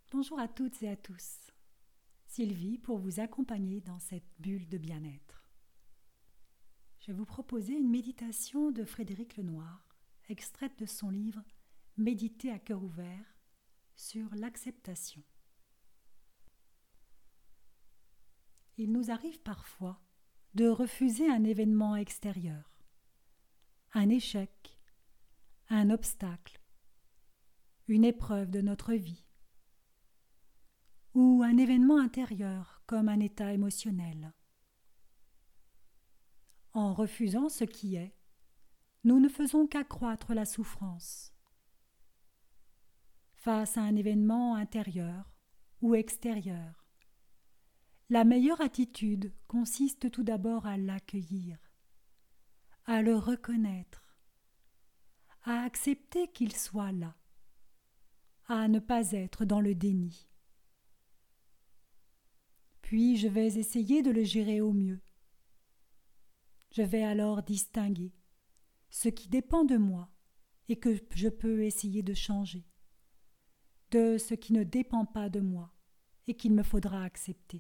Bonjour à toutes et à tous. Sylvie pour vous accompagner dans cette bulle de bien-être. Je vais vous proposer une méditation de Frédéric Lenoir, extraite de son livre Méditer à cœur ouvert sur l'acceptation. Il nous arrive parfois de refuser un événement extérieur, un échec, un obstacle, une épreuve de notre vie, ou un événement intérieur comme un état émotionnel. En refusant ce qui est, nous ne faisons qu'accroître la souffrance. Face à un événement intérieur ou extérieur, la meilleure attitude consiste tout d'abord à l'accueillir, à le reconnaître, à accepter qu'il soit là, à ne pas être dans le déni. Puis je vais essayer de le gérer au mieux. Je vais alors distinguer ce qui dépend de moi et que je peux essayer de changer, de ce qui ne dépend pas de moi et qu'il me faudra accepter.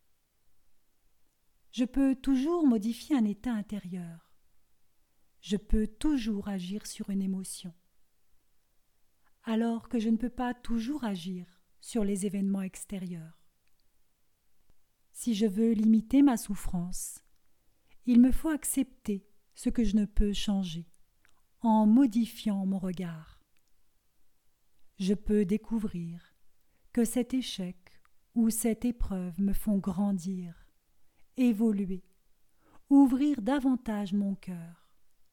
Je peux toujours modifier un état intérieur. Je peux toujours agir sur une émotion, alors que je ne peux pas toujours agir sur les événements extérieurs. Si je veux limiter ma souffrance, il me faut accepter ce que je ne peux changer en modifiant mon regard. Je peux découvrir que cet échec ou cette épreuve me font grandir, évoluer, ouvrir davantage mon cœur.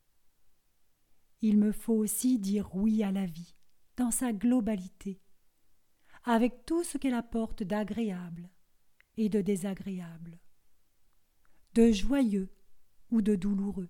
Il me faut aussi dire oui à la vie dans sa globalité, avec tout ce qu'elle apporte d'agréable et de désagréable, de joyeux ou de douloureux.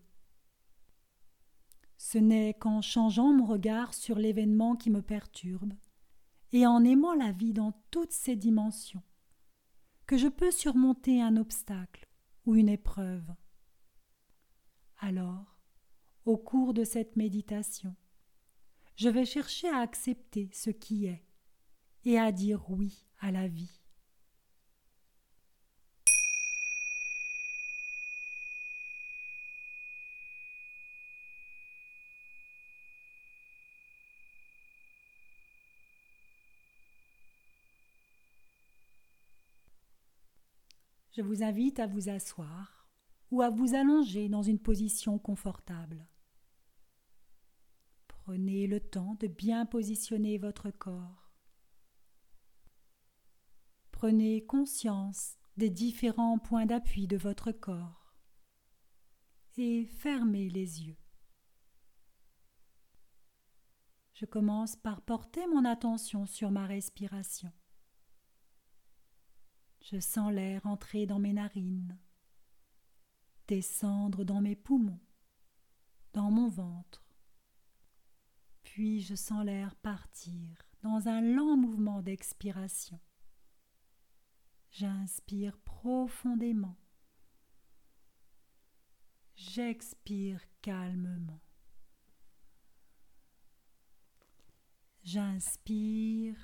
Ce n'est qu'en changeant mon regard sur l'événement qui me perturbe et en aimant la vie dans toutes ses dimensions que je peux surmonter un obstacle ou une épreuve. Alors, au cours de cette méditation, je vais chercher à accepter ce qui est et à dire oui à la vie. Je vous invite à vous asseoir ou à vous allonger dans une position confortable. Prenez le temps de bien positionner votre corps. Prenez conscience des différents points d'appui de votre corps et fermez les yeux. Je commence par porter mon attention sur ma respiration. Je sens l'air entrer dans mes narines, descendre dans mes poumons, dans mon ventre. Puis je sens l'air partir dans un lent mouvement d'expiration. J'inspire profondément. J'expire calmement. J'inspire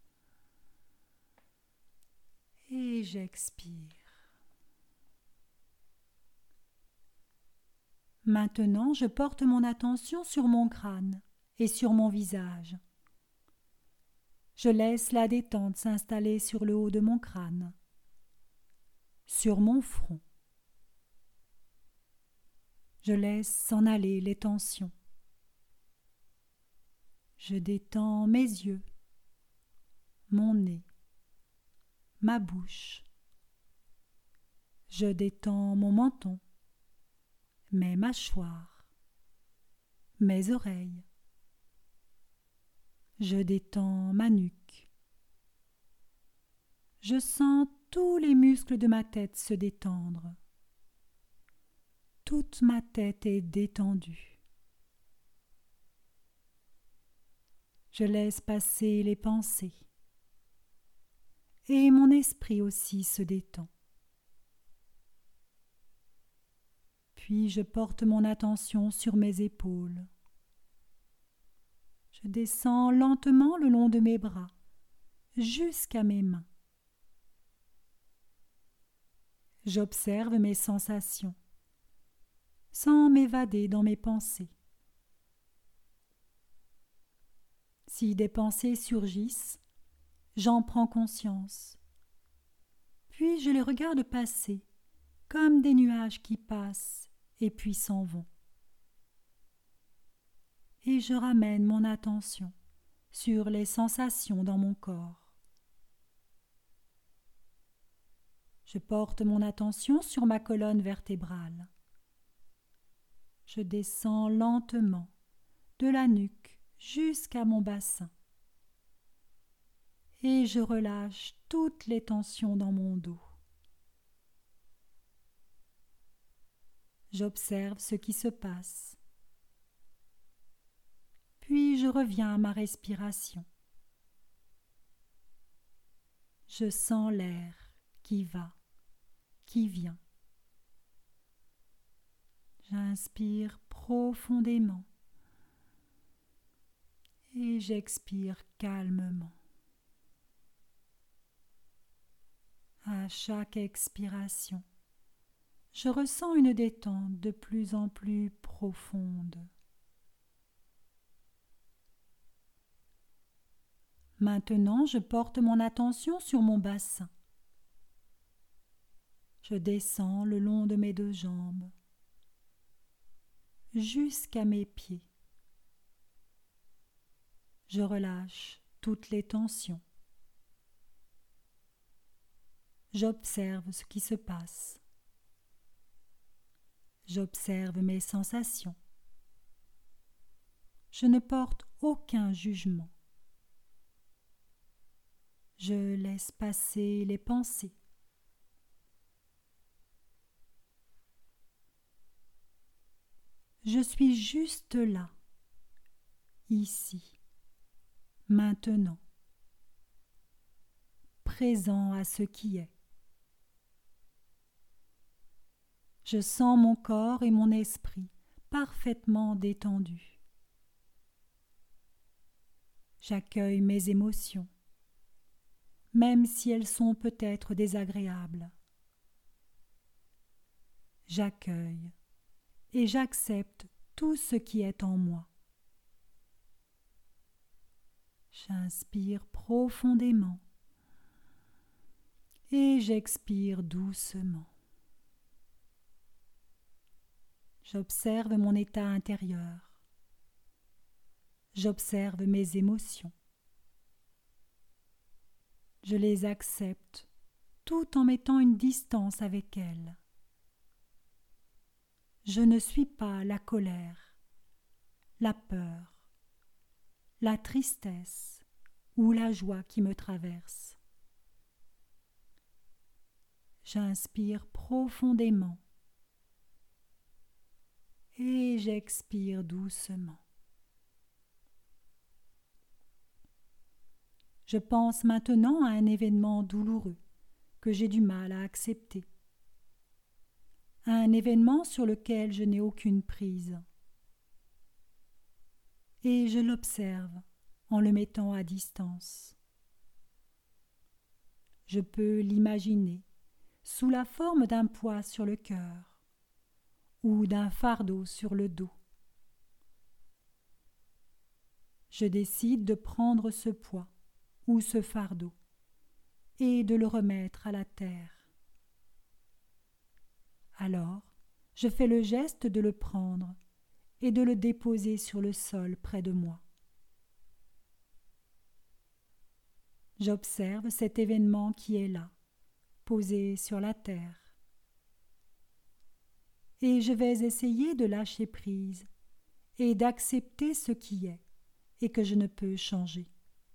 et j'expire. Maintenant, je porte mon attention sur mon crâne et sur mon visage. Je laisse la détente s'installer sur le haut de mon crâne, sur mon front. Je laisse s'en aller les tensions. Je détends mes yeux, mon nez, ma bouche. Je détends mon menton, mes mâchoires, mes oreilles. Je détends ma nuque. Je sens tous les muscles de ma tête se détendre. Toute ma tête est détendue. Je laisse passer les pensées. Et mon esprit aussi se détend. Puis je porte mon attention sur mes épaules. Je descends lentement le long de mes bras jusqu'à mes mains. J'observe mes sensations, sans m'évader dans mes pensées. Si des pensées surgissent, j'en prends conscience. Puis je les regarde passer, comme des nuages qui passent et puis s'en vont. Et je ramène mon attention sur les sensations dans mon corps. Je porte mon attention sur ma colonne vertébrale. Je descends lentement de la nuque jusqu'à mon bassin. Et je relâche toutes les tensions dans mon dos. J'observe ce qui se passe. Puis je reviens à ma respiration. Je sens l'air qui va, qui vient. J'inspire profondément et j'expire calmement. À chaque expiration, je ressens une détente de plus en plus profonde. Maintenant, je porte mon attention sur mon bassin. Je descends le long de mes 2 jambes, jusqu'à mes pieds. Je relâche toutes les tensions. J'observe ce qui se passe. J'observe mes sensations. Je ne porte aucun jugement. Je laisse passer les pensées. Je suis juste là, ici, maintenant, présent à ce qui est. Je sens mon corps et mon esprit parfaitement détendus. J'accueille mes émotions, même si elles sont peut-être désagréables. J'accueille et j'accepte tout ce qui est en moi. J'inspire profondément et j'expire doucement. J'observe mon état intérieur. J'observe mes émotions. Je les accepte tout en mettant une distance avec elles. Je ne suis pas la colère, la peur, la tristesse ou la joie qui me traverse. J'inspire profondément et j'expire doucement. Je pense maintenant à un événement douloureux que j'ai du mal à accepter, à un événement sur lequel je n'ai aucune prise. Et je l'observe en le mettant à distance. Je peux l'imaginer sous la forme d'un poids sur le cœur ou d'un fardeau sur le dos. Je décide de prendre ce poids ou ce fardeau et de le remettre à la terre. Alors, je fais le geste de le prendre et de le déposer sur le sol près de moi. J'observe cet événement qui est là, posé sur la terre. Et je vais essayer de lâcher prise et d'accepter ce qui est et que je ne peux changer.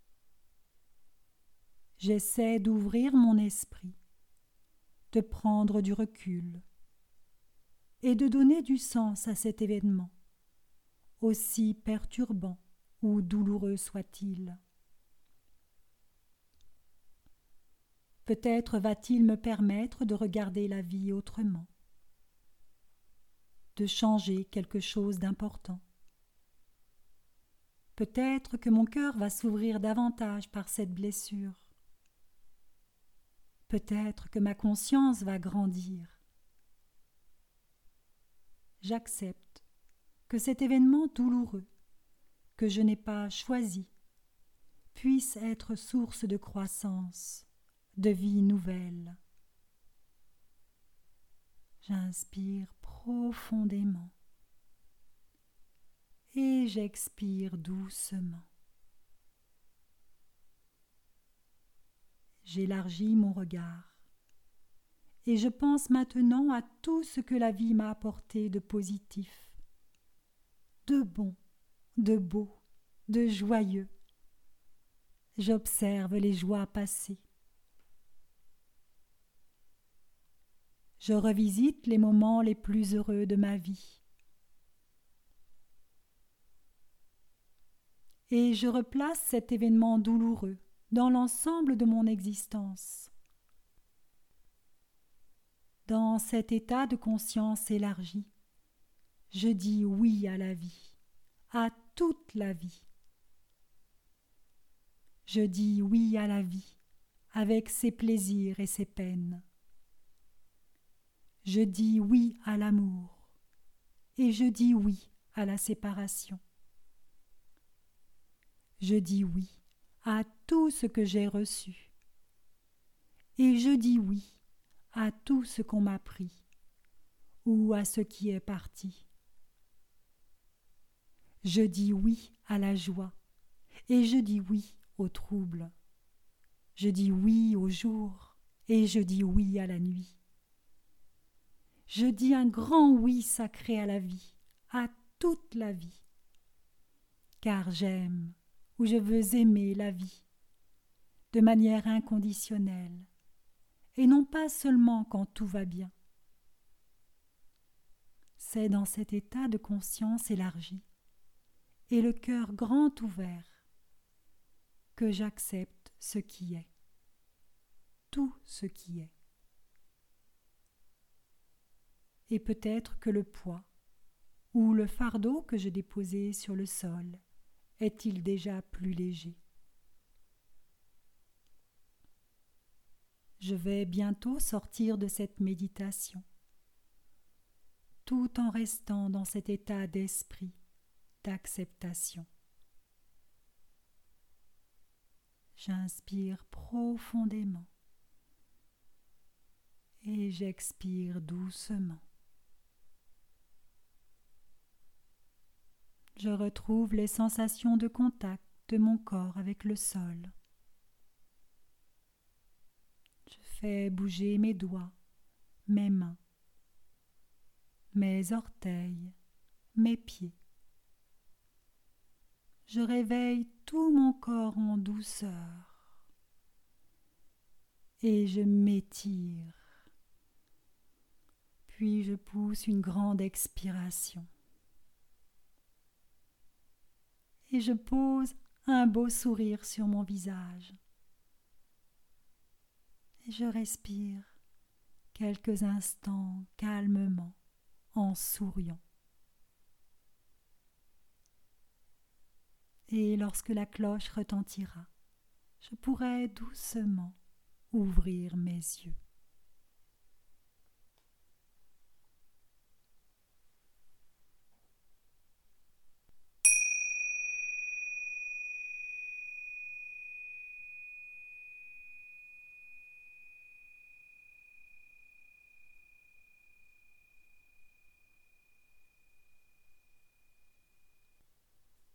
J'essaie d'ouvrir mon esprit, de prendre du recul et de donner du sens à cet événement, aussi perturbant ou douloureux soit-il. Peut-être va-t-il me permettre de regarder la vie autrement, de changer quelque chose d'important. Peut-être que mon cœur va s'ouvrir davantage par cette blessure. Peut-être que ma conscience va grandir. J'accepte que cet événement douloureux, que je n'ai pas choisi, puisse être source de croissance, de vie nouvelle. J'inspire profondément et j'expire doucement. J'élargis mon regard et je pense maintenant à tout ce que la vie m'a apporté de positif, de bon, de beau, de joyeux. J'observe les joies passées. Je revisite les moments les plus heureux de ma vie. Et je replace cet événement douloureux dans l'ensemble de mon existence. Dans cet état de conscience élargi, je dis oui à la vie, à toute la vie. Je dis oui à la vie, avec ses plaisirs et ses peines. Je dis oui à l'amour, et je dis oui à la séparation. Je dis oui à tout ce que j'ai reçu, et je dis oui à tout ce qu'on m'a pris, ou à ce qui est parti. Je dis oui à la joie, et je dis oui au trouble. Je dis oui au jour, et je dis oui à la nuit. Je dis un grand oui sacré à la vie, à toute la vie, car j'aime ou je veux aimer la vie, de manière inconditionnelle, et non pas seulement quand tout va bien. C'est dans cet état de conscience élargi et le cœur grand ouvert que j'accepte ce qui est, tout ce qui est. Et peut-être que le poids ou le fardeau que je déposais sur le sol est-il déjà plus léger. Je vais bientôt sortir de cette méditation, tout en restant dans cet état d'esprit d'acceptation. J'inspire profondément et j'expire doucement. Je retrouve les sensations de contact de mon corps avec le sol. Je fais bouger mes doigts, mes mains, mes orteils, mes pieds. Je réveille tout mon corps en douceur et je m'étire. Puis je pousse une grande expiration. Et je pose un beau sourire sur mon visage. Et je respire quelques instants calmement en souriant. Et lorsque la cloche retentira, je pourrai doucement ouvrir mes yeux.